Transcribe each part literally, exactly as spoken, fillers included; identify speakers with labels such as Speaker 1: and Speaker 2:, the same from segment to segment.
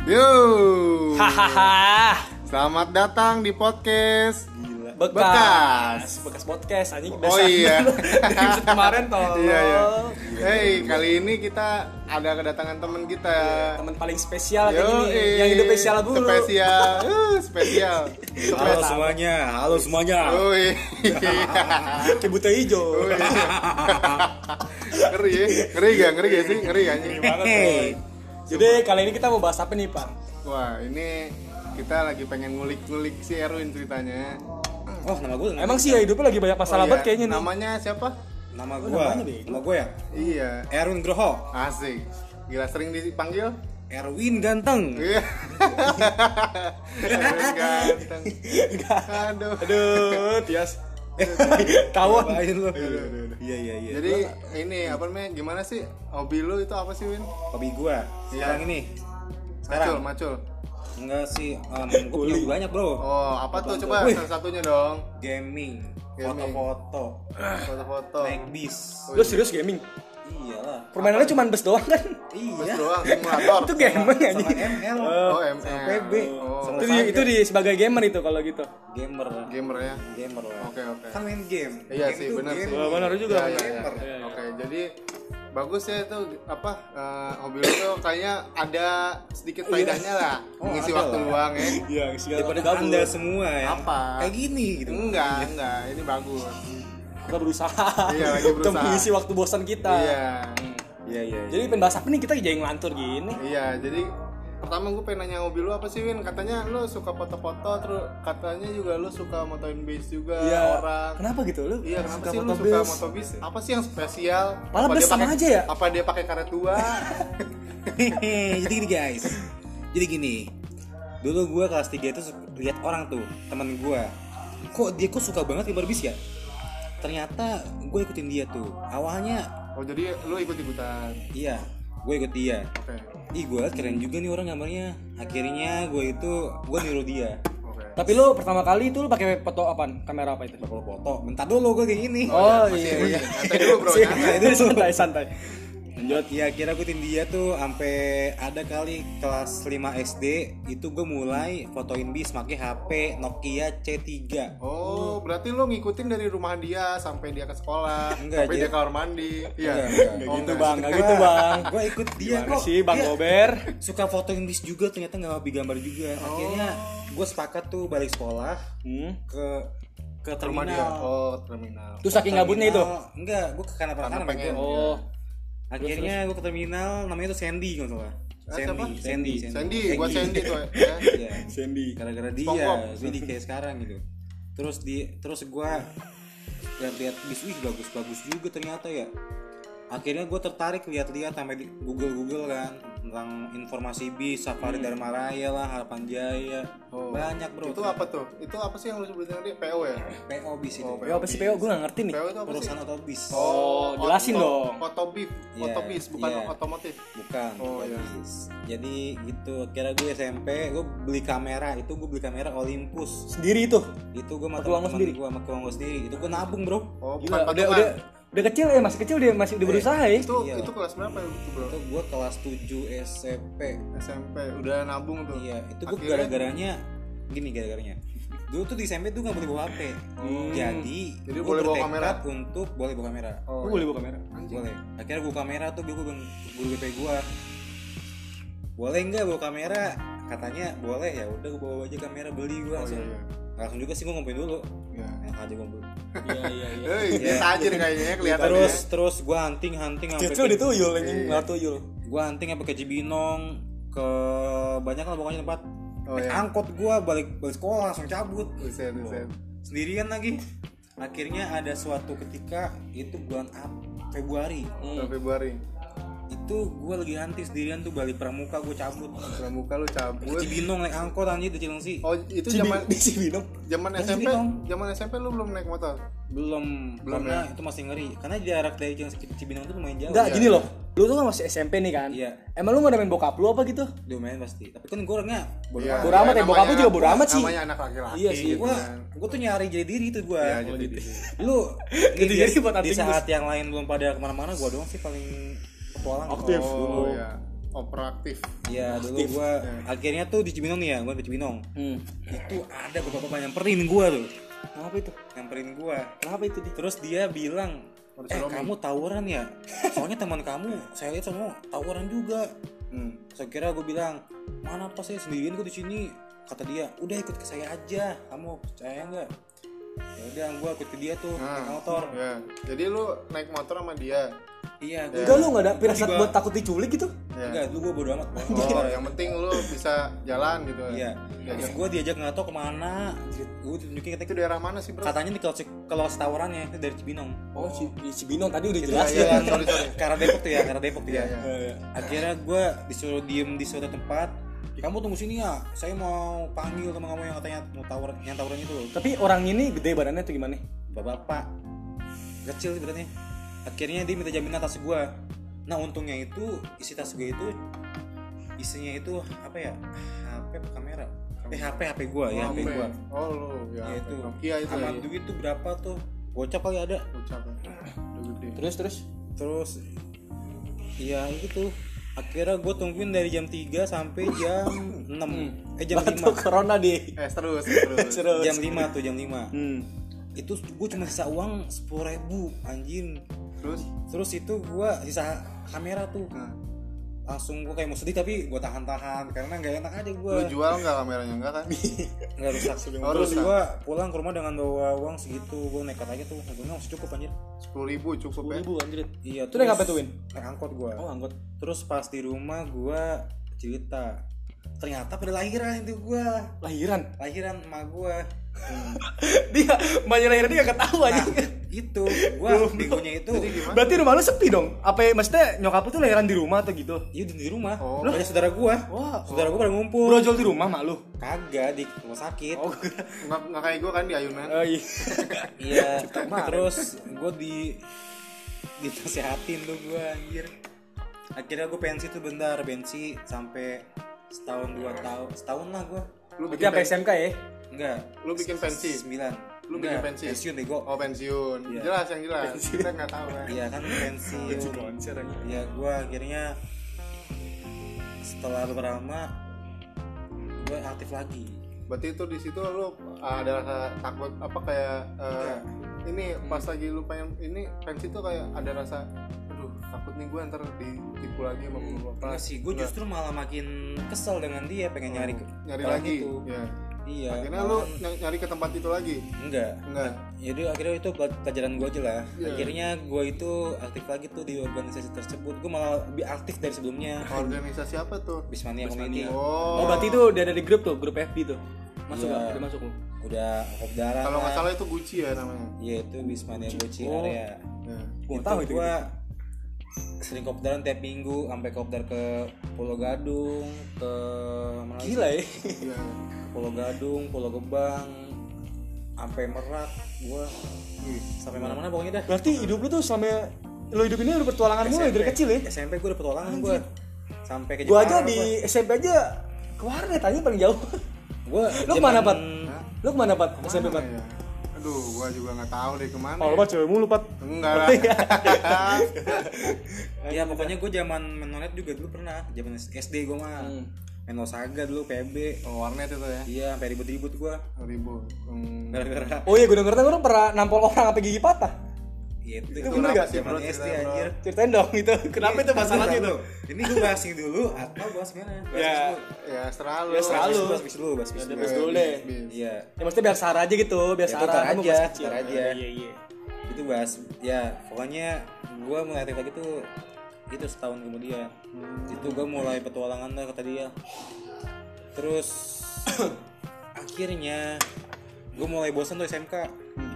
Speaker 1: Yo.
Speaker 2: Hahaha.
Speaker 1: Selamat datang di podcast
Speaker 2: Gila.
Speaker 1: Bekas.
Speaker 2: Bekas. Bekas podcast anjing.
Speaker 1: Oh iya.
Speaker 2: Dari episode kemarin toh.
Speaker 1: Iya iya. Hey, kali ini kita ada kedatangan teman kita.
Speaker 2: Teman paling spesial kayak
Speaker 1: Yo,
Speaker 2: gini.
Speaker 1: eh,
Speaker 2: Yang hidup spesial dulu.
Speaker 1: Spesial. Uh, spesial.
Speaker 3: Halo semuanya, halo semuanya.
Speaker 1: Oh iya.
Speaker 2: Kebutnya hijau.
Speaker 1: Oh, iya. Ngeri ya? Ngeri gak? Ngeri gak sih? Ngeri gak anjing?
Speaker 2: Banget, Boy. Jadi kali ini kita mau bahas apa nih, Pak?
Speaker 1: Wah, ini kita lagi pengen ngulik-ngulik si Erwin ceritanya.
Speaker 3: Oh, nama gue.
Speaker 2: Emang sih ya hidupnya lagi banyak masalah
Speaker 1: Oh, iya.
Speaker 2: banget kayaknya nih.
Speaker 1: Namanya siapa?
Speaker 3: Nama
Speaker 2: Oh,
Speaker 3: gue.
Speaker 2: namanya bego.
Speaker 3: Nama gue ya.
Speaker 1: Iya.
Speaker 3: Erwin Groho.
Speaker 1: Asik. Gila sering dipanggil?
Speaker 3: Erwin ganteng.
Speaker 1: Iya. Erwin ganteng. Aduh.
Speaker 2: Aduh, Tias. Tawon.
Speaker 3: Ngapain lu?
Speaker 1: Aduh, aduh, aduh.
Speaker 3: Iya iya iya.
Speaker 1: Jadi ini apa namanya? Gimana sih? Hobi lu itu apa sih, Win?
Speaker 3: hobi gue sekarang ini.
Speaker 1: Macul,
Speaker 3: Sekarang
Speaker 1: macul.
Speaker 3: enggak sih, um, gue punya hobi banyak, Bro.
Speaker 1: Oh, apa tuh coba
Speaker 3: Wih.
Speaker 1: salah satunya dong?
Speaker 3: Gaming,
Speaker 1: Gaming.
Speaker 3: foto-foto,
Speaker 1: Foto-foto.
Speaker 3: naik bis.
Speaker 2: Lu serius gaming?
Speaker 3: Iyalah.
Speaker 2: Permainannya cuma bus doang kan?
Speaker 1: Bus
Speaker 3: Iya.
Speaker 1: doang, simulator.
Speaker 2: Itu gaming
Speaker 3: Sama
Speaker 2: anjing.
Speaker 3: M L.
Speaker 1: Oh, M
Speaker 3: Sama
Speaker 1: L.
Speaker 3: P B.
Speaker 1: Oh,
Speaker 3: Sama
Speaker 2: Itu di, itu di sebagai gamer itu kalau gitu.
Speaker 3: gamer.
Speaker 1: gamer ya.
Speaker 3: Gamer lah.
Speaker 1: Oke, oke.
Speaker 3: Kan main game.
Speaker 1: Iya
Speaker 3: Game
Speaker 1: sih,
Speaker 3: itu
Speaker 1: benar
Speaker 3: game.
Speaker 1: sih.
Speaker 2: Wah, benar juga.
Speaker 1: Iya, iya, iya.
Speaker 3: Gamer.
Speaker 2: Iya, iya.
Speaker 1: Oke, jadi bagus ya itu apa eh, hobi lu tuh kayaknya ada sedikit faedahnya lah
Speaker 3: Oh,
Speaker 1: mengisi
Speaker 3: ada
Speaker 1: waktu
Speaker 3: lah.
Speaker 1: luang ya.
Speaker 2: Iya,
Speaker 3: Daripada anda semua ya.
Speaker 1: Apa?
Speaker 3: Kayak gini gitu.
Speaker 1: Enggak, enggak, ini bagus.
Speaker 2: Kita berusaha.
Speaker 1: Iya, lagi
Speaker 2: Untuk
Speaker 1: berusaha.
Speaker 2: mengisi waktu bosan kita.
Speaker 1: Iya.
Speaker 3: Iya iya.
Speaker 2: Jadi pengen bahas apa nih, kita jadi ngelantur gini.
Speaker 1: Iya, jadi pertama gue pengen nanya hobi lu apa sih, Win? Katanya lu suka foto-foto, terus katanya juga lu suka motoin base juga orang.
Speaker 2: Kenapa gitu lu?
Speaker 1: Iya, kenapa
Speaker 2: Suka
Speaker 1: sih lu
Speaker 2: motor
Speaker 1: suka
Speaker 2: base?
Speaker 1: motobis? Apa sih yang spesial?
Speaker 2: Malah
Speaker 1: Apa
Speaker 2: base
Speaker 1: dia
Speaker 2: sama
Speaker 1: pakai-
Speaker 2: aja ya?
Speaker 1: Apa dia pakai karet tua?
Speaker 3: Jadi gini guys. Jadi gini. Dulu gue kelas tiga itu su- lihat orang tuh, temen gue. Kok dia kok suka banget gambar bis ya? Ternyata gue ikutin dia tuh. Awalnya
Speaker 1: Oh, jadi lu ikut-ikutan.
Speaker 3: iya, gue ikut dia.
Speaker 1: Oke.
Speaker 3: Ih, gue liat keren juga nih orang gambarnya. Akhirnya gue itu gue niru dia.
Speaker 1: Oke.
Speaker 2: Tapi lu pertama kali itu lu pakai foto apaan? Kamera apa itu?
Speaker 3: Kalau foto, bentar dulu gue kayak gini.
Speaker 2: Oh,
Speaker 1: Masih,
Speaker 2: iya.
Speaker 1: masih. Santai dulu, Bro.
Speaker 2: Sih,
Speaker 1: Santai.
Speaker 2: itu santai santai. Lanjut.
Speaker 3: Ya kira gue ikutin dia tuh sampai ada kali kelas lima S D itu gue mulai fotoin bis pakai H P Nokia C tiga.
Speaker 1: Oh, berarti lu ngikutin dari rumah dia sampai dia ke sekolah,
Speaker 3: Enggak,
Speaker 1: sampai
Speaker 3: dia-
Speaker 1: dia kamar mandi. Iya.
Speaker 3: Enggak, enggak.
Speaker 2: Gak
Speaker 1: Oh,
Speaker 2: gitu,
Speaker 1: enggak.
Speaker 2: Bang. Gak gitu, Bang.
Speaker 3: Gue ikut dia
Speaker 2: Gimana
Speaker 3: kok.
Speaker 2: sih, Bang
Speaker 3: Dia
Speaker 2: Gober?
Speaker 3: suka fotoin bis juga, ternyata nggak hobi gambar juga. Akhirnya gue sepakat tuh balik sekolah
Speaker 2: Hmm.
Speaker 3: ke ke
Speaker 1: Ke rumah dia.
Speaker 3: terminal.
Speaker 1: Oh, terminal.
Speaker 2: Terus saking gabutnya itu.
Speaker 3: Terminal- Enggak, gue ke kanan
Speaker 1: Karena
Speaker 3: kanan
Speaker 1: pengen.
Speaker 2: Oh.
Speaker 3: Akhirnya gue ke terminal, namanya tuh Sandy kalau nggak salah.
Speaker 1: Ah, siapa?
Speaker 3: Sandy, Sandy,
Speaker 1: Sandy, buat Sandy tuh ya.
Speaker 3: Iya.
Speaker 2: Sandy.
Speaker 3: Gara-gara dia,
Speaker 1: SpongeBob.
Speaker 3: jadi kayak sekarang gitu. Terus di terus gue lihat-lihat bis, wih bagus-bagus juga ternyata ya. Akhirnya gue tertarik lihat-lihat sampai di Google-Google kan tentang informasi bis, Safari Dharma Raya lah, Harapan Jaya.
Speaker 1: Oh.
Speaker 3: Banyak bro.
Speaker 1: Itu apa tuh? Itu apa sih yang lu sebutin tadi? P O ya?
Speaker 3: P O bis itu.
Speaker 1: Oh,
Speaker 2: P O apa sih P O? Gue gak ngerti nih.
Speaker 1: P O itu apa sih?
Speaker 3: Perusahaan otobis.
Speaker 2: Oh, jelasin
Speaker 1: oto-
Speaker 2: dong.
Speaker 1: Otobis,
Speaker 3: Iya,
Speaker 1: otobis bukan
Speaker 3: iya.
Speaker 1: otomotif.
Speaker 3: Bukan,
Speaker 1: Oh,
Speaker 3: otobis. Jadi gitu. Kira gue S M P, gue beli kamera. Itu gue beli kamera Olympus.
Speaker 2: Sendiri itu.
Speaker 3: Itu gue sama
Speaker 2: Pakai uang
Speaker 3: teman
Speaker 2: sendiri?
Speaker 3: gue, sama uang gue sendiri. Itu gue nabung bro.
Speaker 1: Oh, bukan
Speaker 2: Gila, udah
Speaker 1: patungan.
Speaker 2: udah udah kecil ya, masih kecil dia masih udah berusaha ya.
Speaker 1: Itu
Speaker 3: Iya.
Speaker 1: itu kelas berapa itu, Bro?
Speaker 3: Itu gue kelas tujuh S M P.
Speaker 1: S M P udah nabung tuh.
Speaker 3: Iya, itu gue
Speaker 1: Akhirnya-
Speaker 3: gara-garanya gini gara-garanya. Dulu tuh di S M P tuh gak boleh bawa H P. Jadi,
Speaker 1: Jadi
Speaker 3: gua
Speaker 1: boleh bawa
Speaker 3: bertekad
Speaker 1: kamera?
Speaker 3: untuk boleh bawa kamera.
Speaker 1: Oh,
Speaker 2: Gue boleh bawa kamera.
Speaker 3: Boleh. Akhirnya gue kamera tuh gue bilang guru B P gue. Boleh nggak bawa kamera? Katanya boleh, ya udah gue bawa aja kamera, beli gue
Speaker 1: Oh,
Speaker 3: langsung.
Speaker 1: iya, iya.
Speaker 3: Langsung juga sih gue ngumpulin dulu.
Speaker 1: Iya.
Speaker 3: Enak aja ngumpul.
Speaker 2: Iya iya iya.
Speaker 1: Hei, dia
Speaker 3: Iya.
Speaker 1: tajir kayaknya ya, kelihatannya.
Speaker 3: Terus terus gue hunting hunting sampai
Speaker 2: Cucu dituyul anjing,
Speaker 1: Iya.
Speaker 2: nggak tuyul.
Speaker 3: gue hunting sampai ke Cibinong, ke banyak lah pokoknya tempat.
Speaker 1: Oh,
Speaker 3: Naik
Speaker 1: iya.
Speaker 3: angkot gue balik balik sekolah langsung cabut.
Speaker 1: Buset, buset.
Speaker 3: Sendirian lagi. Akhirnya ada suatu ketika itu bulan Ap Februari.
Speaker 1: Bulan Februari.
Speaker 3: Itu gue lagi hunting sendirian tuh balik Pramuka, gue cabut.
Speaker 1: Pramuka lu
Speaker 3: Ke
Speaker 1: cabut.
Speaker 3: Cibinong naik angkot anjir di Cilengsi.
Speaker 1: Oh, itu
Speaker 2: Cibi-
Speaker 1: zaman
Speaker 2: di Cibinong.
Speaker 1: zaman
Speaker 3: Di
Speaker 1: S M P.
Speaker 3: Cibinong.
Speaker 1: Zaman S M P lu belum naik motor.
Speaker 3: Belum,
Speaker 1: Belum
Speaker 3: karena
Speaker 1: ya?
Speaker 3: itu masih ngeri. Karena jarak dari Cilengsi ke Cibinong itu lumayan jauh.
Speaker 2: Enggak,
Speaker 1: Iya,
Speaker 2: gini
Speaker 1: iya.
Speaker 2: loh. Lu tuh kan masih S M P nih kan?
Speaker 3: Iya.
Speaker 2: Emang lu gak ada main bokap lu apa gitu?
Speaker 3: Lumayan pasti. Tapi kan gue orangnya bodo
Speaker 1: Iya,
Speaker 3: amat.
Speaker 2: Bodo amat ya, bokap lu juga bodo amat sih.
Speaker 1: Namanya anak laki-laki.
Speaker 2: Iya sih,
Speaker 1: gitu
Speaker 3: Gue
Speaker 1: kan.
Speaker 3: gue tuh nyari jadi diri itu gue.
Speaker 1: Iya, jadi diri.
Speaker 3: Lu
Speaker 2: Jadi
Speaker 3: di,
Speaker 2: diri buat
Speaker 3: di
Speaker 2: hunting
Speaker 3: saat yang lain belum pada kemana-mana, gue doang sih paling petualang.
Speaker 2: Aktif.
Speaker 1: Oh,
Speaker 3: dulu.
Speaker 1: iya. operatif.
Speaker 3: Iya dulu gue akhirnya tuh di Cibinong nih ya, gue di Cibinong.
Speaker 2: Hmm.
Speaker 3: Itu ada bapak-bapak nyamperin gue tuh.
Speaker 2: Kenapa itu?
Speaker 3: Nyamperin gue.
Speaker 2: Kenapa itu di?
Speaker 3: Terus dia bilang,
Speaker 1: Harus
Speaker 3: eh
Speaker 1: roaming.
Speaker 3: kamu tawuran ya? Soalnya teman kamu, saya lihat semua tawuran juga.
Speaker 1: Hmm.
Speaker 3: Saya kira gue bilang, mana pas saya sendirian gue di sini. Kata dia, udah ikut ke saya aja. Kamu percaya nggak? Ya udah, gue ikut ke dia tuh naik
Speaker 1: Nah,
Speaker 3: motor.
Speaker 1: Ya. Jadi lu naik motor sama dia.
Speaker 3: Iya, gue
Speaker 2: Enggak, lu enggak ada firasat
Speaker 3: juga-
Speaker 2: buat takut diculik gitu?
Speaker 1: Ya.
Speaker 3: enggak, dulu gue bodo amat.
Speaker 1: Oh, yang penting lu bisa jalan gitu.
Speaker 3: Iya. Terus gue diajak nggak tahu kemana. Gue tunjukin
Speaker 1: Itu
Speaker 3: katanya,
Speaker 1: daerah mana sih, Bro?
Speaker 3: katanya di kelas kelas tawarannya itu dari Cibinong.
Speaker 2: Oh, si di Cibinong tadi udah
Speaker 3: Itu
Speaker 2: jelas
Speaker 1: iya,
Speaker 2: ya.
Speaker 1: iya. sorry, sorry.
Speaker 3: Ke arah Depok tuh ya, ke arah Depok tuh ya.
Speaker 1: Iya, iya.
Speaker 3: Akhirnya gue disuruh diem di suatu tempat. Kamu tunggu sini ya, saya mau panggil teman kamu yang katanya mau tawur, yang tawuran itu.
Speaker 2: Tapi orang ini gede badannya tuh gimana?
Speaker 3: Bapak-bapak kecil sih beratnya. Akhirnya dia minta jaminan tas gue. Nah untungnya itu isi tas gue itu isinya itu apa ya? H P apa kamera? Eh H P H P gue ya, H P gue.
Speaker 1: Oh, lu ya.
Speaker 3: Ya itu.
Speaker 1: Nokia itu.
Speaker 3: Sama
Speaker 1: ya.
Speaker 3: duit tuh berapa tuh? Gocap kali ada.
Speaker 1: Ucap. Udah gede.
Speaker 2: Terus terus
Speaker 3: Terus iya gitu. Akhirnya gue tungguin dari jam tiga sampai jam enam. Eh jam
Speaker 2: Batu
Speaker 3: lima.
Speaker 2: corona deh.
Speaker 1: Eh, terus, terus.
Speaker 2: Terus.
Speaker 3: Jam lima tuh, jam lima.
Speaker 2: Hmm.
Speaker 3: Itu gue cuma sisa uang sepuluh ribu anjing.
Speaker 1: Terus
Speaker 3: Terus itu gue sisa kamera tuh.
Speaker 1: nah,
Speaker 3: Langsung gue kayak mau sedih tapi gue tahan-tahan karena nggak enak aja gue.
Speaker 1: lu jual enggak kameranya enggak kan?
Speaker 3: Nggak rusak.
Speaker 1: Oh,
Speaker 3: Terus
Speaker 1: rusak.
Speaker 3: gue pulang ke rumah dengan bawa uang segitu. Gue nekat aja tuh. Untungnya masih cukup anjir.
Speaker 1: sepuluh ribu cukup ya.
Speaker 2: Ribu anjir.
Speaker 3: Iya.
Speaker 2: Itu naik apa tuh, Win?
Speaker 3: Naik angkot gue.
Speaker 2: Oh, angkot.
Speaker 3: Terus pas di rumah gue cerita. Ternyata pada lahiran itu gue.
Speaker 2: Lahiran.
Speaker 3: Lahiran emak gue.
Speaker 2: Dia mbaknya lahiran dia enggak tahu aja.
Speaker 3: Nah, itu gue begonya itu.
Speaker 1: Jadi gimana?
Speaker 2: Berarti rumah lu sepi dong? Apa ya, maksudnya nyokap lu tuh lahiran di rumah atau gitu?
Speaker 3: Iya di rumah.
Speaker 1: Oh.
Speaker 3: Banyak saudara gue.
Speaker 2: Wah,
Speaker 3: Saudara gue pada ngumpul.
Speaker 2: brojol di rumah mak lu.
Speaker 3: Kagak di rumah sakit.
Speaker 2: Oh,
Speaker 1: Enggak enggak kayak gua kan di ayunan.
Speaker 2: oh iya.
Speaker 3: Iya. Terus gue di dinasehatin tuh gue anjir. Akhirnya gue pensi tuh bentar, pensi sampai setahun dua tahun, setahun lah gue.
Speaker 1: Lu
Speaker 2: Berarti
Speaker 1: bikin
Speaker 2: sampai
Speaker 1: pensi.
Speaker 2: S M K ya?
Speaker 3: Enggak.
Speaker 1: Lu bikin pensi.
Speaker 3: Sembilan.
Speaker 1: Lu
Speaker 3: Enggak,
Speaker 1: bikin pensi.
Speaker 3: Pensiun bego.
Speaker 1: Oh, pensiun.
Speaker 3: Iya.
Speaker 1: Jelas yang jelas. Kita enggak tahu kan.
Speaker 3: Iya kan pensiun.
Speaker 2: Konser aja.
Speaker 3: Ya gue akhirnya setelah beberapa lama gue aktif lagi.
Speaker 1: Berarti itu di situ lu ada rasa takut apa kayak eh, ini pas lagi lu pengen ini pensi tuh kayak ada rasa aduh takut nih gue ntar ditipu lagi sama bapak.
Speaker 3: Enggak sih, gue justru malah makin kesel dengan dia pengen nyari ke-
Speaker 1: nyari
Speaker 3: orang
Speaker 1: lagi.
Speaker 3: itu.
Speaker 1: Ya.
Speaker 3: Iya.
Speaker 1: Akhirnya lu ny- nyari ke tempat itu lagi.
Speaker 3: enggak.
Speaker 1: Enggak.
Speaker 3: Jadi akhirnya itu pelajaran gue aja lah.
Speaker 1: Iya.
Speaker 3: Akhirnya gue itu aktif lagi tuh di organisasi tersebut. Gue malah lebih aktif dari sebelumnya.
Speaker 1: Organisasi apa tuh?
Speaker 3: Bismania Community.
Speaker 2: Oh,
Speaker 1: Oh.
Speaker 2: berarti itu udah ada di grup tuh, grup F B tuh. Masuk
Speaker 3: Iya.
Speaker 2: enggak? Udah masuk lu.
Speaker 3: Udah kopdaran.
Speaker 1: Kalau nggak
Speaker 3: lah.
Speaker 1: salah itu Gucci ya namanya.
Speaker 3: Iya itu Bismania Gucci
Speaker 2: Oh.
Speaker 3: area.
Speaker 1: Ya.
Speaker 2: Gua
Speaker 3: Itu
Speaker 2: tahu itu.
Speaker 3: gue sering kopdaran tiap minggu sampai kopdar ke Pulau Gadung, ke mana lagi?
Speaker 2: Gila ya.
Speaker 1: Iya.
Speaker 3: Pulau Gadung, Pulau Gebang, sampai Merak, gua sampai mana-mana pokoknya dah.
Speaker 2: Berarti hidup lu tuh selama lu hidup ini udah bertualangan mulu ya dari kecil ya?
Speaker 3: S M P gua udah petualangan gua. Sampai ke
Speaker 2: Gua
Speaker 3: Jepara.
Speaker 2: aja di S M P aja ke warnet aja paling jauh.
Speaker 3: gua
Speaker 2: Lu kemana,
Speaker 3: zaman-
Speaker 2: Pat? Lu kemana, Pat? S M P, Pat?
Speaker 1: Mana ya? Aduh, gua juga nggak tahu deh kemana.
Speaker 2: Oh, lu Pat cewek mulu, Pat.
Speaker 1: Enggak lah.
Speaker 3: Ya pokoknya gua zaman menonet juga dulu pernah, zaman S D gua mah.
Speaker 2: Hmm.
Speaker 3: Main Saga dulu P B.
Speaker 1: Oh, warnet itu ya.
Speaker 3: Iya, sampai ribut-ribut gua.
Speaker 1: Ribu. Hmm.
Speaker 3: Gara-gara
Speaker 2: Oh iya, gue denger orang pernah nampol orang sampai gigi patah.
Speaker 3: gitu.
Speaker 2: Itu bener gak?
Speaker 3: Zaman
Speaker 1: Bro,
Speaker 3: S D
Speaker 1: cerita, bro.
Speaker 3: anjir.
Speaker 2: Ceritain dong itu. Kenapa itu masalahnya itu?
Speaker 3: Ini gua bahas ini dulu atau bahas mana? Bahas
Speaker 2: Ya.
Speaker 3: dulu.
Speaker 1: Ya, selalu.
Speaker 2: Ya, selalu.
Speaker 3: Bahas bis dulu, bahas bis
Speaker 2: Ya,
Speaker 3: dulu.
Speaker 2: bis dulu deh.
Speaker 3: Iya.
Speaker 2: Ya maksudnya biar Sarah aja gitu, biar
Speaker 3: Ya,
Speaker 2: Sarah
Speaker 3: tar
Speaker 2: kamu
Speaker 3: aja,
Speaker 2: masih kecil.
Speaker 3: tar aja.
Speaker 2: Iya, iya.
Speaker 3: Itu bahas ya pokoknya gue mulai aktif lagi tuh itu setahun kemudian itu gue mulai petualangan lah kata dia. Terus akhirnya gue mulai bosan tuh S M K.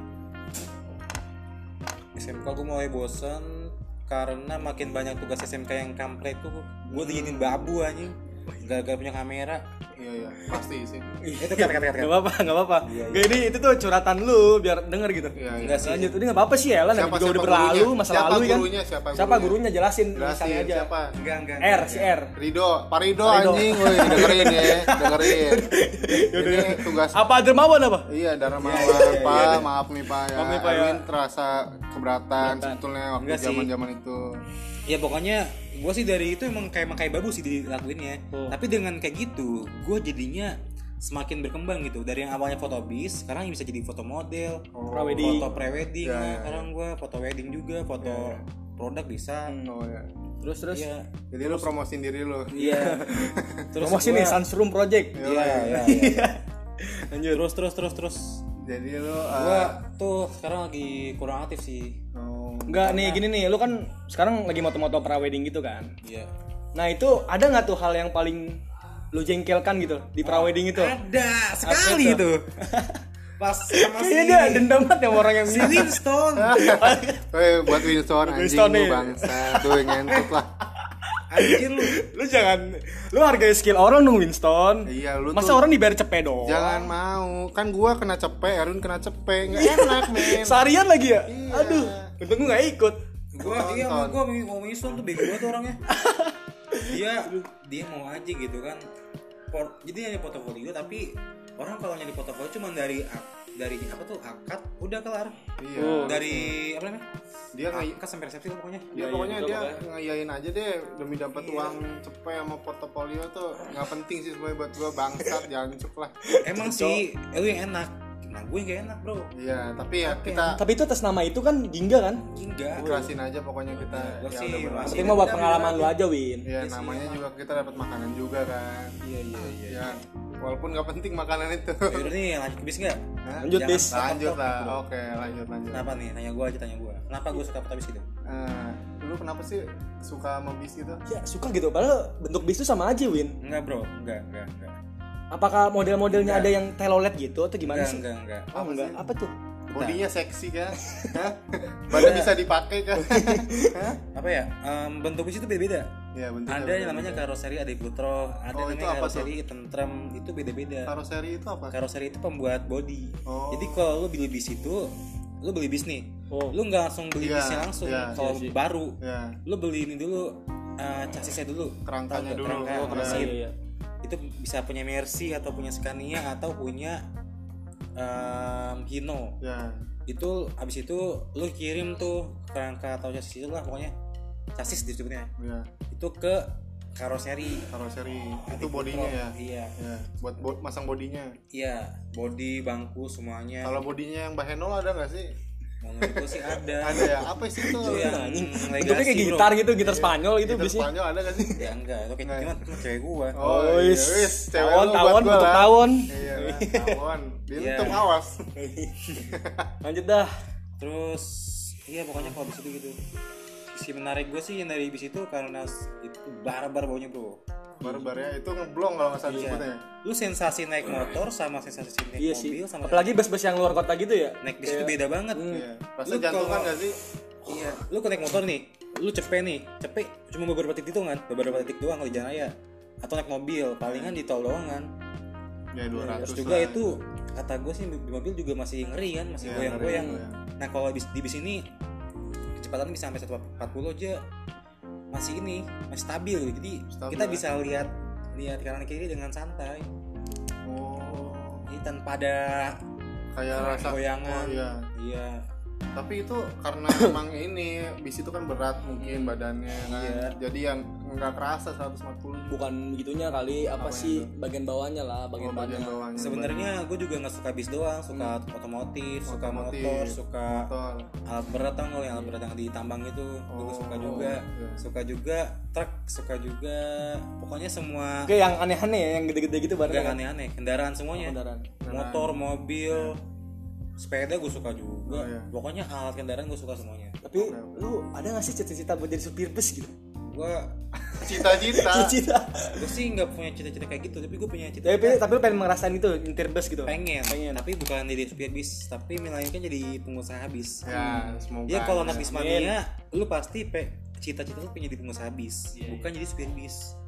Speaker 3: S M K gue mulai bosan karena makin banyak tugas S M K yang kampret tuh gue dijadiin babu anjing gara-gara punya kamera.
Speaker 1: Iya iya, pasti sih.
Speaker 3: Itu kata kata
Speaker 2: Gak apa-apa, gak apa-apa.
Speaker 3: Iya, iya.
Speaker 2: Gak, ini itu tuh curhatan lu biar denger gitu.
Speaker 1: Iya, iya.
Speaker 3: Enggak sih.
Speaker 2: Lanjut, ini gak apa-apa sih ya lah,
Speaker 1: Siapa-
Speaker 2: juga
Speaker 1: siapa
Speaker 2: udah berlalu,
Speaker 1: gurunya?
Speaker 2: masa
Speaker 1: Siapa
Speaker 2: lalu kan.
Speaker 1: gurunya? Siapa
Speaker 2: Siapa
Speaker 1: gurunya?
Speaker 2: gurunya jelasin,
Speaker 1: Jelasin
Speaker 2: misalnya aja.
Speaker 1: siapa?
Speaker 3: Enggak, enggak.
Speaker 2: R,
Speaker 3: enggak,
Speaker 2: si
Speaker 3: enggak.
Speaker 2: R.
Speaker 1: Rido, Pak Rido,
Speaker 2: Pak Rido.
Speaker 1: anjing, woi dengerin ya, dengerin. Ini tugas.
Speaker 2: Apa dermawan apa?
Speaker 1: Iya, Darmawan,
Speaker 3: Iya, iya,
Speaker 1: Pak.
Speaker 3: iya.
Speaker 1: Maaf nih Pak ya.
Speaker 2: Maaf nih, Pak, ya.
Speaker 1: Erwin terasa keberatan
Speaker 2: Keberatan.
Speaker 1: sebetulnya waktu
Speaker 3: Enggak sih.
Speaker 1: zaman-zaman itu.
Speaker 3: Ya pokoknya gue sih dari itu emang kayak makai babu sih dilakuinnya.
Speaker 2: Oh.
Speaker 3: Tapi dengan kayak gitu, gue jadinya semakin berkembang gitu. Dari yang awalnya foto bis, sekarang bisa jadi foto model,
Speaker 1: Oh.
Speaker 2: Prawedding.
Speaker 3: foto prewedding
Speaker 1: Ya,
Speaker 3: lah.
Speaker 1: ya,
Speaker 3: Sekarang gue foto wedding juga, foto
Speaker 1: Ya, ya.
Speaker 3: produk bisa.
Speaker 1: Oh ya.
Speaker 2: Terus terus.
Speaker 3: Iya.
Speaker 1: Jadi lu promosiin diri lu.
Speaker 3: Iya. Terus
Speaker 2: Promosi nih
Speaker 3: gua-
Speaker 2: Sunsroom Project.
Speaker 1: Iya,
Speaker 3: Iya,
Speaker 1: iya.
Speaker 3: iya, iya.
Speaker 2: Lanjut.
Speaker 3: Terus terus terus terus.
Speaker 1: Jadi lu
Speaker 3: Gue
Speaker 1: uh,
Speaker 3: tuh sekarang lagi kurang aktif sih.
Speaker 1: oh,
Speaker 2: Enggak nih gini nih, lu kan sekarang lagi moto-moto prawedding gitu kan.
Speaker 3: Iya.
Speaker 2: Nah itu ada nggak tuh hal yang paling lu jengkelkan gitu di prawedding itu?
Speaker 3: Ada
Speaker 2: Apa
Speaker 3: sekali
Speaker 2: tuh?
Speaker 3: itu. Pas sama si
Speaker 2: Kayaknya dia dendam banget sama orang yang
Speaker 3: si Winston.
Speaker 1: Woi, buat Winston anjing
Speaker 2: Winston
Speaker 1: lu
Speaker 2: nih.
Speaker 1: bangsa, tuh ngentut lah.
Speaker 3: Anjir lu.
Speaker 2: Lu jangan, lu hargai skill orang dong Winston.
Speaker 1: Iya, lu
Speaker 2: Masa
Speaker 1: tuh
Speaker 2: orang dibayar cepet dong?
Speaker 1: jangan mau. Kan gua kena cepet, Erwin kena cepet. Enggak enak, men.
Speaker 2: Seharian lagi ya?
Speaker 1: Iya.
Speaker 2: Aduh, untung gue gak ikut.
Speaker 3: Gua iya sama gua mau Winston tuh bego banget orangnya. Dia dia mau aja gitu kan. Por, jadi hanya portofolio tapi orang kalau nyari portofolio cuma dari dari apa tuh akad udah kelar.
Speaker 1: Iya.
Speaker 2: Oh.
Speaker 3: Dari apa namanya?
Speaker 1: Dia nggak
Speaker 3: Akad sampai resepsi lah pokoknya.
Speaker 1: dia
Speaker 2: Iya,
Speaker 1: pokoknya
Speaker 2: iya,
Speaker 1: dia
Speaker 2: pokoknya.
Speaker 1: ngayain aja deh demi dapat
Speaker 3: Iya.
Speaker 1: uang cepet sama portofolio tuh nggak penting sih sebenarnya buat gua bangsat jancuk lah.
Speaker 3: Emang sih lu yang enak. Nah, gue yang gak enak, Bro.
Speaker 1: Iya, tapi ya
Speaker 3: Oke.
Speaker 1: kita
Speaker 2: Tapi itu atas nama itu kan Jingga kan?
Speaker 3: Enggak.
Speaker 1: ikhlasin aja pokoknya kita
Speaker 3: Gua
Speaker 1: ya
Speaker 3: sih
Speaker 1: udah berhasil.
Speaker 2: Penting mah buat pengalaman lu aja Win.
Speaker 1: Iya,
Speaker 3: Iya sih,
Speaker 1: namanya
Speaker 3: emang.
Speaker 1: juga kita dapat makanan juga kan.
Speaker 3: Iya, iya, iya.
Speaker 1: Ya, walaupun nggak penting makanan itu.
Speaker 3: Yaudah nih, lanjut ke bis enggak?
Speaker 1: Hah?
Speaker 2: Lanjut
Speaker 3: Jangan
Speaker 2: bis.
Speaker 3: stop,
Speaker 1: Lanjut
Speaker 3: stop,
Speaker 1: lah.
Speaker 3: bro.
Speaker 1: Oke, lanjut lanjut.
Speaker 3: Kenapa nih? Tanya gue aja, tanya gue. Kenapa gue suka foto bis gitu?
Speaker 1: Eh, lu kenapa sih suka sama bis gitu?
Speaker 2: Ya suka gitu, padahal bentuk bis itu sama aja Win.
Speaker 3: Enggak, Bro. Enggak, enggak, enggak.
Speaker 2: Apakah model-modelnya
Speaker 3: Enggak.
Speaker 2: ada yang telolet gitu atau gimana
Speaker 3: Enggak,
Speaker 2: sih?
Speaker 3: enggak, enggak.
Speaker 2: Oh,
Speaker 1: Apa
Speaker 2: enggak.
Speaker 1: sih?
Speaker 2: Apa tuh?
Speaker 1: Bodinya seksi kan? Hah? Badan bisa dipakai kan? Hah?
Speaker 3: Apa ya? Em, bentuk bis itu beda-beda.
Speaker 1: Ya, bentuknya
Speaker 3: Ada yang
Speaker 1: beda-beda.
Speaker 3: namanya karoseri Adi Putro, ada
Speaker 1: Oh, itu
Speaker 3: namanya
Speaker 1: apa
Speaker 3: karoseri tentrem, itu beda-beda.
Speaker 1: Karoseri itu apa?
Speaker 3: Karoseri itu pembuat bodi.
Speaker 1: Oh.
Speaker 3: Jadi kalau lu beli bis itu, lu beli bis nih.
Speaker 2: Oh.
Speaker 3: Lu nggak langsung beli
Speaker 1: Iya,
Speaker 3: bisnya langsung.
Speaker 1: iya,
Speaker 3: Kalau
Speaker 2: iya sih.
Speaker 3: baru,
Speaker 1: Ya,
Speaker 3: lu beli ini dulu eh, chassisnya dulu.
Speaker 1: kerangkanya
Speaker 3: Tahu nggak?
Speaker 1: dulu.
Speaker 3: Kerangka,
Speaker 1: Oh,
Speaker 3: kerangka.
Speaker 1: kerangka.
Speaker 2: Iya, iya.
Speaker 3: Itu bisa punya Mercy atau punya Scania atau punya em, Hino.
Speaker 1: Ya.
Speaker 3: Itu abis itu lu kirim tuh kerangka atau chassis itu lah pokoknya chassis disebutnya
Speaker 1: Ya,
Speaker 3: itu ke karoseri.
Speaker 1: karoseri.
Speaker 3: Adi
Speaker 1: Itu bodinya
Speaker 3: Putro.
Speaker 1: ya.
Speaker 3: Iya,
Speaker 1: Ya, buat bo- masang bodinya.
Speaker 3: iya, body, bangku semuanya.
Speaker 1: Kalau bodinya yang Bahenol ada nggak sih?
Speaker 3: menurut gue sih ada.
Speaker 1: Ada ya. Apa sih itu?
Speaker 3: Itu yang
Speaker 2: Bentuknya kayak
Speaker 3: legasi, bro.
Speaker 2: gitar gitu, gitar Spanyol gitu
Speaker 1: Gitar
Speaker 2: bisnya.
Speaker 1: Spanyol ada nggak sih?
Speaker 3: Ya enggak, itu kayak
Speaker 1: Enggak.
Speaker 3: gimana cuma cewek gua.
Speaker 1: Oh,
Speaker 2: Oh,
Speaker 1: iya,
Speaker 2: wis.
Speaker 1: wis, cewek
Speaker 2: Tawon,
Speaker 1: lu buat
Speaker 2: tawon,
Speaker 1: gua
Speaker 2: bentuk
Speaker 1: lah.
Speaker 2: tawon.
Speaker 1: Iya, lah, tawon. Dientum
Speaker 3: Iya.
Speaker 1: awas.
Speaker 2: Lanjut dah.
Speaker 3: Terus iya pokoknya kalau bis itu gitu. Sisi menarik gue sih yang dari bis itu karena itu barbar baunya, bro.
Speaker 1: Barbar ya, itu ngeblong kalau nggak salah
Speaker 3: Iya.
Speaker 1: disebutnya.
Speaker 3: Lu sensasi naik motor sama sensasi naik
Speaker 2: Iya sih.
Speaker 3: mobil sama
Speaker 2: Apalagi bus-bus yang luar kota gitu ya.
Speaker 3: naik bis itu beda banget.
Speaker 1: Iya. Rasa
Speaker 3: Lu
Speaker 1: jantungan
Speaker 3: kalau-
Speaker 1: nggak sih?
Speaker 3: Iya, lu kalau naik motor nih, lu cepet nih, cepet cuma beberapa titik doang kan, beberapa titik doang kalau di jalan raya. Atau naik mobil, palingan di tol doang kan.
Speaker 1: Ya dua ratus.
Speaker 3: Terus juga itu kata gue sih di mobil juga masih ngeri kan, masih
Speaker 1: Iya,
Speaker 3: goyang-goyang.
Speaker 1: ngeri, goyang.
Speaker 3: Nah kalau di, di bis ini kecepatan bisa sampai seratus empat puluh aja masih ini masih stabil, jadi
Speaker 1: Stabil,
Speaker 3: kita
Speaker 1: ya?
Speaker 3: bisa lihat lihat kanan kiri dengan santai,
Speaker 1: Oh,
Speaker 3: jadi tanpa ada
Speaker 1: kayak rasa
Speaker 3: goyangan.
Speaker 1: Oh, iya.
Speaker 3: Iya,
Speaker 1: Tapi itu karena emang ini bis itu kan berat mungkin badannya kan.
Speaker 3: Iya.
Speaker 1: Jadi yang nggak kerasa seratus empat puluh.
Speaker 2: Bukan begitunya kali, apa
Speaker 1: Apanya
Speaker 2: sih
Speaker 1: tuh?
Speaker 2: bagian bawahnya lah,
Speaker 1: Oh,
Speaker 2: bagian
Speaker 1: bagian
Speaker 2: bawahnya.
Speaker 1: bawahnya.
Speaker 3: sebenarnya gue juga nggak suka bis doang, suka
Speaker 1: Hmm.
Speaker 3: otomotif, suka
Speaker 1: Otomotif,
Speaker 3: motor, suka
Speaker 1: motor.
Speaker 3: alat berat, tau nggak yang alat berat yang ditambang itu, gue
Speaker 1: Oh,
Speaker 3: suka juga,
Speaker 1: iya.
Speaker 3: suka juga truk, suka juga, pokoknya semua
Speaker 2: Oke, yang aneh-aneh ya, yang gede-gede gitu
Speaker 3: nggak
Speaker 2: bareng.
Speaker 3: aneh-aneh, kendaraan semuanya,
Speaker 2: Kendaraan.
Speaker 3: motor, mobil, sepeda gue suka juga,
Speaker 1: Oh, iya.
Speaker 3: pokoknya alat kendaraan gue suka semuanya.
Speaker 2: Tapi lu ada gak sih cita-cita buat jadi supir bus gitu?
Speaker 3: Gue
Speaker 1: Cita-cita.
Speaker 2: Cita-cita.
Speaker 3: gue sih nggak punya cita-cita kayak gitu, tapi gue punya cita
Speaker 2: Tapi tapi lu pengen ngerasain itu, nyetir bus gitu.
Speaker 3: pengen,
Speaker 2: Pengen.
Speaker 3: tapi bukan jadi supir bis, tapi melainkan jadi pengusaha bis.
Speaker 1: Ya, semoga.
Speaker 3: Ya kalau anak
Speaker 1: aja.
Speaker 3: bis mania, lu pasti pe cita-cita lu pengen jadi pengusaha bis,
Speaker 2: Iya,
Speaker 3: bukan jadi supir bis.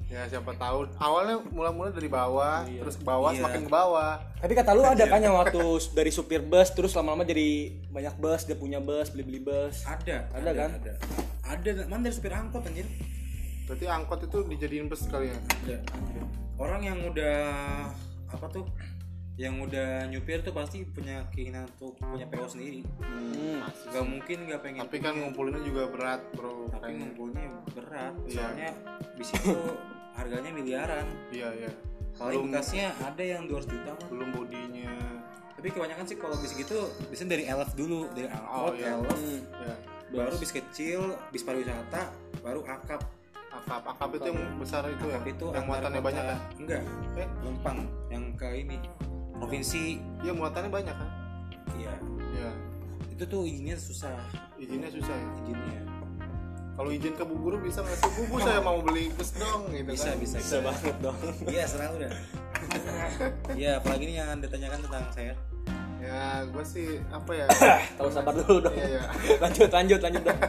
Speaker 1: Ya siapa tahu awalnya mula-mula dari bawah,
Speaker 2: Iya.
Speaker 1: terus ke bawah
Speaker 3: Iya.
Speaker 1: semakin ke bawah.
Speaker 2: Tapi kata lu ada kan yang waktu dari supir bus terus lama-lama jadi banyak bus, dia punya bus, beli-beli bus.
Speaker 3: Ada,
Speaker 2: Ada kan?
Speaker 3: Ada. Ada, mana dari supir angkot anjir?
Speaker 1: Berarti angkot itu dijadiin bus kali ya?
Speaker 3: Ada. Orang yang udah apa tuh? Yang udah nyupir tuh pasti punya keinginan untuk punya P O sendiri.
Speaker 2: Hmm.
Speaker 3: Gak mungkin gak pengen.
Speaker 1: Tapi kan ngumpulinnya juga berat, bro.
Speaker 3: Tapi
Speaker 1: Kayaknya.
Speaker 3: ngumpulnya berat.
Speaker 1: Iya.
Speaker 3: Soalnya bis itu harganya miliaran.
Speaker 1: Iya, iya.
Speaker 3: Paling bekasnya ada yang dua ratus juta mah.
Speaker 1: Belum bodinya.
Speaker 3: Tapi kebanyakan sih kalau bis gitu biasanya dari L F dulu, dari
Speaker 1: Oh,
Speaker 3: angkot,
Speaker 1: iya.
Speaker 3: L F,
Speaker 2: Hmm.
Speaker 1: Ya.
Speaker 3: baru bis kecil, bis pariwisata, baru akap.
Speaker 1: Akap, akap itu yang besar itu ya?
Speaker 3: Akap itu
Speaker 1: yang
Speaker 3: antar
Speaker 1: muatannya
Speaker 3: kota-
Speaker 1: banyak kan?
Speaker 3: Enggak,
Speaker 1: Eh,
Speaker 3: Lempang yang ke ini provinsi.
Speaker 1: iya muatannya banyak kan?
Speaker 3: Iya.
Speaker 1: Iya.
Speaker 3: Itu tuh izinnya susah,
Speaker 1: Izinnya susah ya.
Speaker 3: izinnya.
Speaker 1: Kalau izin ke Bu Guru bisa nggak sih? Bu, Bu saya mau beli bus dong gitu
Speaker 3: Bisa,
Speaker 1: kan?
Speaker 3: bisa,
Speaker 2: Bisa banget dong.
Speaker 3: Iya, serah udah. Iya, apalagi ini yang Anda tanyakan tentang saya.
Speaker 1: Ya, gue sih apa ya?
Speaker 2: Tahu sabar dulu dong.
Speaker 1: Iya, iya.
Speaker 2: Lanjut, lanjut, lanjut dong.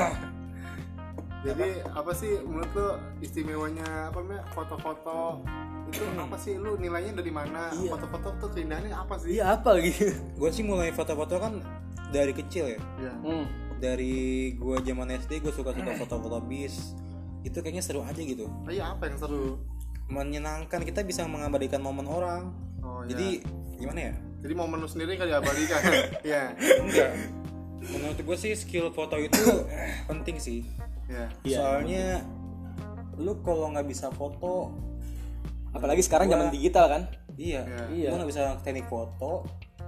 Speaker 1: Jadi apa sih menurut lo istimewanya apa namanya foto-foto itu apa sih lu nilainya dari mana?
Speaker 2: Iya.
Speaker 1: Foto-foto tuh keindahannya apa sih?
Speaker 2: Iya apa gitu?
Speaker 3: Gue sih mulai foto-foto kan dari kecil ya.
Speaker 1: Iya.
Speaker 2: Hmm.
Speaker 3: Dari gue zaman S D gue suka-suka foto-foto bis. Itu kayaknya seru aja gitu.
Speaker 1: Ah, iya apa yang seru?
Speaker 3: Menyenangkan, kita bisa mengabadikan momen orang.
Speaker 1: Oh, iya.
Speaker 3: Jadi gimana ya?
Speaker 1: Jadi momen lu sendiri kan diabadikan. Iya.
Speaker 3: Enggak. Menurut gue sih skill foto itu penting sih.
Speaker 1: Iya.
Speaker 2: Iya.
Speaker 3: Soalnya lu kalau nggak bisa foto,
Speaker 2: Apalagi sekarang
Speaker 3: Gua-
Speaker 2: zaman digital kan.
Speaker 3: iya,
Speaker 2: Iya.
Speaker 3: lu nggak bisa teknik foto.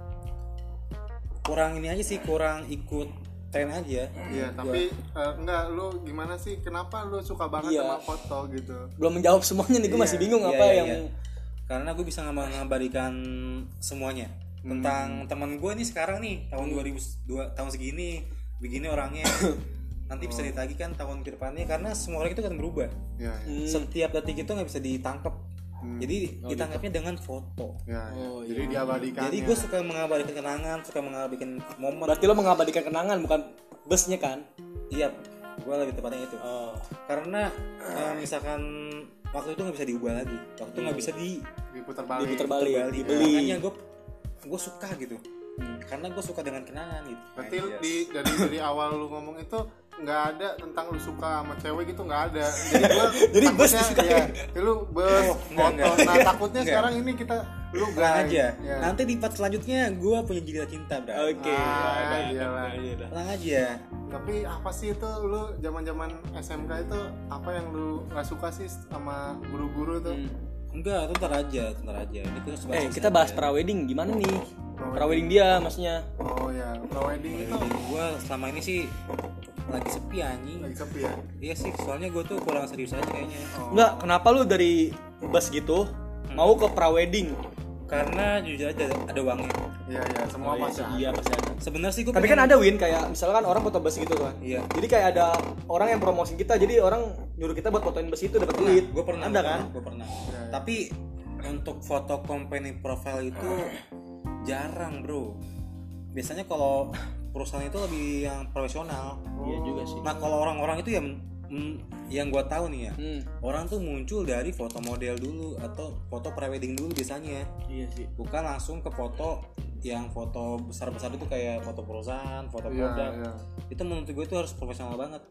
Speaker 3: Kurang ini aja sih, kurang ikut tren aja.
Speaker 1: Iya, tapi eh, enggak lu gimana sih? Kenapa lu suka banget
Speaker 2: Iya.
Speaker 1: sama foto gitu?
Speaker 2: Belum menjawab semuanya nih, gue
Speaker 1: Iya.
Speaker 2: masih bingung
Speaker 3: Iya,
Speaker 2: apa
Speaker 3: iya,
Speaker 2: yang
Speaker 3: iya. Karena gue bisa mengabadikan semuanya tentang teman gue nih sekarang nih tahun dua ribu dua tahun segini begini orangnya. Nanti bisa ditagih kan tahun ke depannya, karena semua orang itu kan berubah.
Speaker 1: Iya. Iya.
Speaker 2: Hmm.
Speaker 3: Setiap detik itu nggak bisa ditangkap.
Speaker 1: Hmm.
Speaker 3: Jadi ditangkapnya dengan foto.
Speaker 1: Iya, iya.
Speaker 2: Oh,
Speaker 1: Jadi
Speaker 2: iya.
Speaker 1: diabadikan.
Speaker 3: Jadi gue suka mengabadikan kenangan, suka mengabadikan momen.
Speaker 2: Berarti lo mengabadikan kenangan bukan busnya kan?
Speaker 3: Iya, gue lebih tepatnya itu.
Speaker 2: Oh.
Speaker 3: Karena eh, misalkan waktu itu nggak bisa diubah lagi, waktu nggak bisa di
Speaker 1: diputar balik.
Speaker 2: Diputar balik,
Speaker 3: balik.
Speaker 2: dibeli.
Speaker 3: Makanya gue gue suka gitu. Karena gue suka dengan kenangan gitu.
Speaker 1: Berarti
Speaker 3: Anjas.
Speaker 1: di dari dari awal lu ngomong itu nggak ada tentang lu suka sama cewek gitu, nggak ada. Jadi gua
Speaker 2: Jadi bus
Speaker 1: takutnya,
Speaker 2: disukain.
Speaker 1: ya, ya lu bus
Speaker 3: Oh, enggak,
Speaker 1: foto.
Speaker 3: enggak.
Speaker 1: Nah takutnya
Speaker 3: Enggak.
Speaker 1: sekarang ini kita lu
Speaker 3: Tenang
Speaker 1: guys.
Speaker 3: aja.
Speaker 1: Ya.
Speaker 3: Nanti di part selanjutnya gue punya cerita cinta, bro.
Speaker 2: Oke.
Speaker 1: Ah,
Speaker 2: ada,
Speaker 1: iyalah.
Speaker 2: ada, ada.
Speaker 3: Tenang aja.
Speaker 1: Tapi apa sih itu lu zaman-zaman S M K itu apa yang lu nggak suka sih sama guru-guru tuh?
Speaker 2: Hmm.
Speaker 3: Enggak, itu ntar aja, ntar aja. Ini kita
Speaker 2: Eh, kita bahas prawedding gimana nih? Prawedding dia maksudnya.
Speaker 1: Oh ya, prewedding itu
Speaker 3: Gue selama ini sih lagi sepi anjing.
Speaker 1: lagi sepi ya.
Speaker 3: Iya sih, soalnya gue tuh kurang serius aja kayaknya.
Speaker 1: Oh.
Speaker 2: Enggak, kenapa lu dari bus gitu mau ke prawedding?
Speaker 3: Karena jujur aja ada uangnya.
Speaker 1: Iya iya, semua pasti ada.
Speaker 2: Iya, pasti ada.
Speaker 3: Sebenarnya sih gue
Speaker 2: Tapi kan ada Win kayak misalkan orang foto bus gitu kan.
Speaker 3: Iya.
Speaker 2: Jadi kayak ada orang yang promosi kita, jadi orang nyuruh kita buat fotoin bus itu dapat duit.
Speaker 3: Gue pernah.
Speaker 2: Ada kan?
Speaker 3: Gue pernah.
Speaker 1: Iya, iya.
Speaker 3: Tapi untuk foto company profile itu jarang bro. Biasanya kalau perusahaan itu lebih yang profesional.
Speaker 2: Iya juga sih.
Speaker 3: Nah kalau orang-orang itu yang mm, yang gue tahu nih ya,
Speaker 2: Hmm.
Speaker 3: orang tuh muncul dari foto model dulu atau foto prewedding dulu biasanya.
Speaker 2: Iya sih.
Speaker 3: Bukan langsung ke foto yang foto besar-besar itu kayak foto perusahaan, foto
Speaker 1: Iya
Speaker 3: produk.
Speaker 1: iya.
Speaker 3: Itu menurut gue itu harus profesional banget.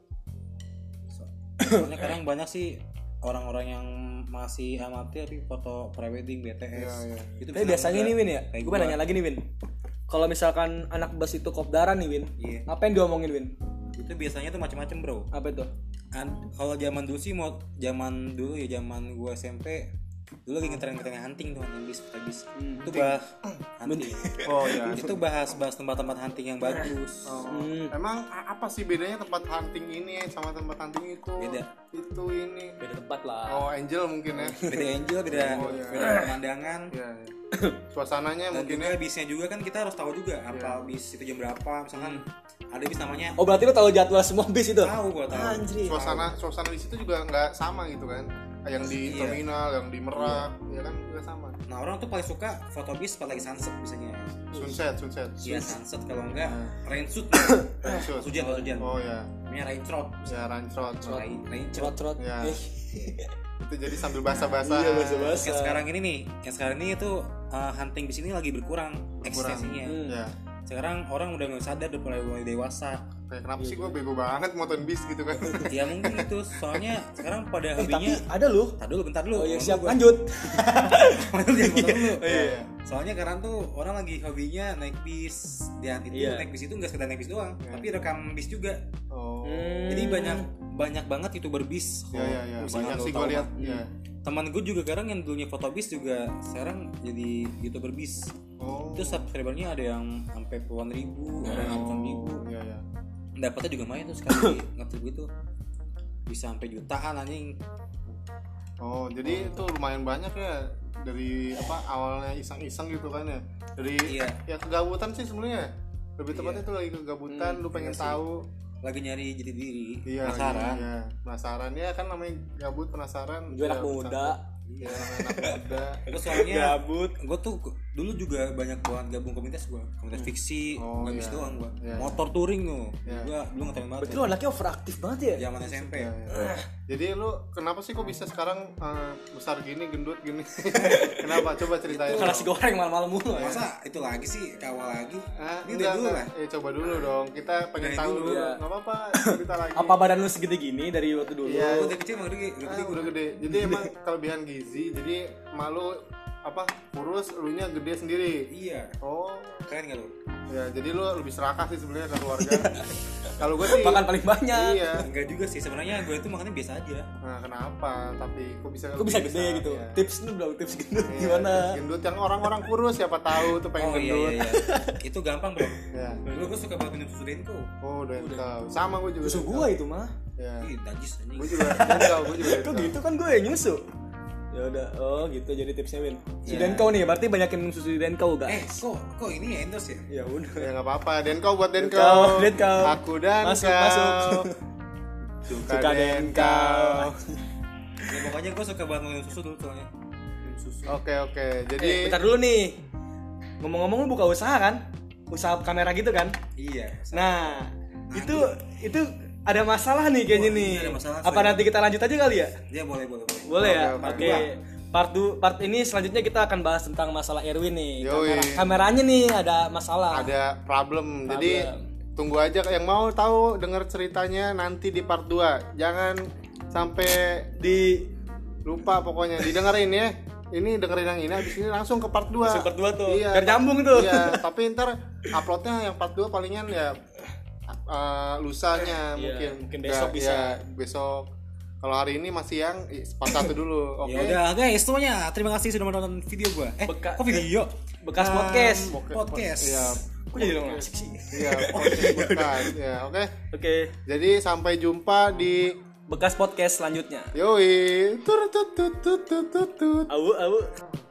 Speaker 3: So- Soalnya kadang banyak sih orang-orang yang masih amatir tapi foto prewedding B T S.
Speaker 1: Iya, iya.
Speaker 3: Itu
Speaker 2: Tapi
Speaker 3: bisa
Speaker 2: biasanya
Speaker 3: enggak
Speaker 2: nih Win ya,
Speaker 3: kayak
Speaker 2: gue
Speaker 3: gua.
Speaker 2: nanya lagi nih Win. Kalau misalkan anak bus itu kopdaran nih Win,
Speaker 3: Iya.
Speaker 2: ngapain diomongin Win?
Speaker 3: Itu biasanya tuh macam-macam bro.
Speaker 2: Apa itu?
Speaker 3: An- kalau zaman dulu sih mau zaman dulu ya zaman gue S M P dulu lagi ngetren-ngetren hunting tuh hunting bis bis
Speaker 2: Hmm.
Speaker 3: itu bahas hunting.
Speaker 1: Oh iya.
Speaker 3: Itu bahas-bahas tempat-tempat hunting yang bagus.
Speaker 1: Oh.
Speaker 2: Hmm.
Speaker 1: Emang a- apa sih bedanya tempat hunting ini sama tempat hunting itu?
Speaker 3: Beda.
Speaker 1: Itu ini.
Speaker 2: Beda tempat lah.
Speaker 1: Oh, Angel mungkin ya.
Speaker 3: Beda angel, beda,
Speaker 1: Oh, iya.
Speaker 3: beda pemandangan.
Speaker 1: Iya. iya. Suasananya
Speaker 3: Dan
Speaker 1: mungkin
Speaker 3: juga
Speaker 1: ya.
Speaker 3: bisnya juga kan kita harus tahu juga apa bis itu jam berapa. Misalkan ada bis namanya
Speaker 2: Oh berarti lu tahu jadwal semua bis itu?
Speaker 3: tahu gua tahu.
Speaker 2: Anjir.
Speaker 1: Suasana suasana di situ juga nggak sama gitu kan. Yang di
Speaker 3: Iya.
Speaker 1: terminal, yang di Merak, ya kan nggak sama.
Speaker 3: Nah orang tuh paling suka foto bis pas lagi sunset biasanya.
Speaker 1: Sunset, sunset.
Speaker 3: Iya sunset kalau enggak rain shoot.
Speaker 1: Rancrot.
Speaker 3: Hujan, hujan.
Speaker 1: Oh ya.
Speaker 3: Namanya rain trot.
Speaker 1: Ya rancrot.
Speaker 3: Rain rain trot.
Speaker 2: Cerot-cerot.
Speaker 1: Ya.
Speaker 2: Eh.
Speaker 1: Itu jadi sambil basah-basah.
Speaker 2: Iya, basah-basah.
Speaker 3: Yang sekarang ini nih, yang sekarang ini itu uh, hunting bis ini lagi berkurang
Speaker 1: Kurang.
Speaker 3: eksistensinya.
Speaker 2: Hmm.
Speaker 1: Ya.
Speaker 3: Sekarang orang udah nggak sadar, udah mulai mulai dewasa.
Speaker 1: Kayak kenapa sih gue bego banget motoin bis gitu kan?
Speaker 3: Ya mungkin itu, soalnya sekarang pada
Speaker 2: Eh, tapi
Speaker 3: hobinya.
Speaker 2: ada loh.
Speaker 3: Tar dulu, bentar dulu.
Speaker 2: Oh iya
Speaker 3: ngomong
Speaker 2: siap,
Speaker 3: dulu gua.
Speaker 2: lanjut.
Speaker 3: Jangan potong dulu.
Speaker 1: Iya, iya.
Speaker 3: Soalnya sekarang tuh orang lagi hobinya naik bis. Dan itu
Speaker 2: Iya.
Speaker 3: naik bis itu nggak sekedar naik bis doang,
Speaker 1: Iya.
Speaker 3: tapi rekam bis juga.
Speaker 1: Oh.
Speaker 2: Hmm.
Speaker 3: Jadi banyak banyak banget youtuber bis.
Speaker 1: Ya ya ya.
Speaker 3: Misalnya
Speaker 1: Banyak
Speaker 3: lo
Speaker 1: sih
Speaker 3: tahu
Speaker 1: gue lihat.
Speaker 3: mah.
Speaker 1: Ya.
Speaker 3: Teman gue juga sekarang yang dulunya foto bis juga sekarang jadi youtuber bis.
Speaker 1: Oh.
Speaker 3: Itu subscribernya ada yang sampai puluhan ribu, ada yang ratusan ribu.
Speaker 1: Iya ya.
Speaker 3: Dapatnya juga lumayan tuh sekali nge-trip gitu. Bisa sampai jutaan anjing.
Speaker 1: Oh, jadi itu lumayan banyak ya dari apa awalnya iseng-iseng gitu kan ya. Dari
Speaker 3: Iya.
Speaker 1: ya kegabutan sih sebenarnya. Lebih tepatnya
Speaker 3: Iya.
Speaker 1: itu lagi kegabutan,
Speaker 3: Hmm,
Speaker 1: lu pengen
Speaker 3: iya sih.
Speaker 1: tahu.
Speaker 3: Lagi nyari jati diri,
Speaker 1: Iya,
Speaker 3: penasaran.
Speaker 1: Iya, penasaran ya kan namanya gabut penasaran.
Speaker 2: Juga anak
Speaker 1: Ya,
Speaker 2: muda.
Speaker 1: Iya, anak muda.
Speaker 3: Terus soalnya
Speaker 2: Gabut.
Speaker 3: gue tuh dulu juga banyak banget gabung komunitas gue, komunitas fiksi,
Speaker 1: Oh,
Speaker 3: nggak bis
Speaker 1: iya.
Speaker 3: doang gue,
Speaker 1: Iya.
Speaker 3: motor touring tuh,
Speaker 1: Iya.
Speaker 3: gue dulu ngetemen banget.
Speaker 2: Berarti lu anaknya overaktif banget ya?
Speaker 3: Zaman S M P.
Speaker 1: Iya, iya. Jadi lu kenapa sih kok bisa sekarang eh, besar gini, gendut gini? Kenapa? Coba ceritain.
Speaker 2: Karena nasi goreng malam-malam mulu ya.
Speaker 3: Masa itu lagi sih, kawal lagi?
Speaker 1: Ah,
Speaker 3: Ini
Speaker 1: enggak,
Speaker 3: udah dulu
Speaker 1: enggak.
Speaker 3: lah.
Speaker 1: Eh, coba dulu dong. Kita pengen
Speaker 3: Dari
Speaker 1: tahu
Speaker 3: dulu,
Speaker 1: dulu.
Speaker 2: ya.
Speaker 1: Enggak apa-apa, cerita lagi.
Speaker 2: Apa badan lu segede gini dari waktu dulu?
Speaker 1: Iya.
Speaker 3: Gue dari kecil emang gede, udah
Speaker 1: Ah,
Speaker 3: gede gue.
Speaker 1: udah gede. Jadi emang kelebihan gizi. Jadi malu apa kurus, elunya gede sendiri.
Speaker 3: Iya,
Speaker 1: Oh,
Speaker 3: keren gak lu?
Speaker 1: ya jadi lu lebih serakah sih sebenarnya ke keluarga. Kalau gue sih
Speaker 2: Makan paling banyak.
Speaker 1: Iya.
Speaker 3: Enggak juga sih, sebenarnya gue itu makannya biasa aja.
Speaker 1: Nah, kenapa? Tapi kok bisa
Speaker 2: Kok bisa gede gitu?
Speaker 1: Iya.
Speaker 2: Tips lu dong, tips gendut
Speaker 1: Iya,
Speaker 2: gimana?
Speaker 1: gendut yang orang-orang kurus siapa tahu tuh pengen
Speaker 3: Oh iya
Speaker 1: gendut.
Speaker 3: iya iya, itu gampang bro.
Speaker 1: Ya.
Speaker 3: Dulu gue suka banget minum susu Denko.
Speaker 1: Oh, udah kau. Sama gue juga.
Speaker 2: Susu gua itu mah.
Speaker 1: Ya.
Speaker 3: Ih, najis anjing.
Speaker 1: Gue juga kau, gue juga.
Speaker 2: Kok
Speaker 1: Denko.
Speaker 2: gitu kan gue yang nyusu. Ya udah, oh gitu jadi tipsnya Win. Si
Speaker 3: Ya.
Speaker 2: Denko nih, berarti banyakin minum susu Denko
Speaker 3: Eh,
Speaker 2: guys.
Speaker 3: kok kok ini ya endorse ya?
Speaker 2: Ya udah.
Speaker 1: Ya enggak apa-apa. Denko buat Denko.
Speaker 2: Denko, Denko.
Speaker 1: Aku dan
Speaker 2: Masuk,
Speaker 1: kau.
Speaker 2: masuk.
Speaker 1: Suka,
Speaker 2: Suka
Speaker 1: Denko.
Speaker 3: Ya pokoknya gue suka banget minum susu dulu soalnya. Minum susu.
Speaker 1: Oke, oke. Jadi
Speaker 2: Eh, bentar dulu nih. Ngomong-ngomong lu buka usaha kan? Usaha kamera gitu kan?
Speaker 3: Iya.
Speaker 2: Nah, itu itu ada masalah nih kayaknya
Speaker 3: Wah,
Speaker 2: nih.
Speaker 3: ini ada masalah,
Speaker 2: Apa
Speaker 3: Soy.
Speaker 2: nanti kita lanjut aja kali ya?
Speaker 3: Ya boleh boleh boleh.
Speaker 2: Boleh ya?
Speaker 1: Oke,
Speaker 2: Oke.
Speaker 1: oke.
Speaker 2: Part du- part ini selanjutnya kita akan bahas tentang masalah Erwin nih.
Speaker 1: Yoi.
Speaker 2: Kamera, kameranya nih ada masalah.
Speaker 1: ada problem. Jadi
Speaker 2: Problem.
Speaker 1: tunggu aja yang mau tahu dengar ceritanya nanti di part dua. Jangan sampai
Speaker 2: Di
Speaker 1: lupa pokoknya didengerin ya. Ini dengerin yang ini habis ini langsung ke part dua.
Speaker 2: Langsung part dua tuh.
Speaker 1: Iya.
Speaker 2: Biar nyambung tuh.
Speaker 1: Iya, tapi ntar uploadnya yang part dua palingan ya uh, lusanya
Speaker 2: Iya,
Speaker 1: mungkin.
Speaker 2: mungkin besok
Speaker 1: Ya,
Speaker 2: bisa.
Speaker 1: ya, besok. Kalau hari ini masih yang i- part satu dulu. Oke.
Speaker 3: Ya udah guys semuanya, terima kasih sudah menonton video gue. Eh,
Speaker 2: Beka-
Speaker 3: kok video?
Speaker 2: bekas
Speaker 3: Um,
Speaker 2: podcast.
Speaker 1: Oke,
Speaker 3: podcast.
Speaker 1: Iya.
Speaker 2: Kok jadi dong asik sih?
Speaker 1: Iya, podcast. podcast. Ya, oke.
Speaker 2: Oke,
Speaker 1: Jadi sampai jumpa di
Speaker 2: bekas podcast selanjutnya.
Speaker 1: Yoi. Tut tut tut tut tut tut.
Speaker 2: Au au.